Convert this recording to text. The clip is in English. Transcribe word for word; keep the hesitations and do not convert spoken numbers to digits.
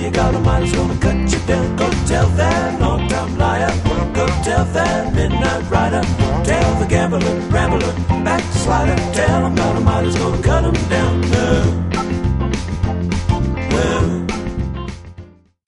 you got a mind that's gonna cut you down. Go tell that long-time liar, go tell that midnight rider, tell the gambler, rambler, backslider, tell him got a mind that's gonna cut him down. No.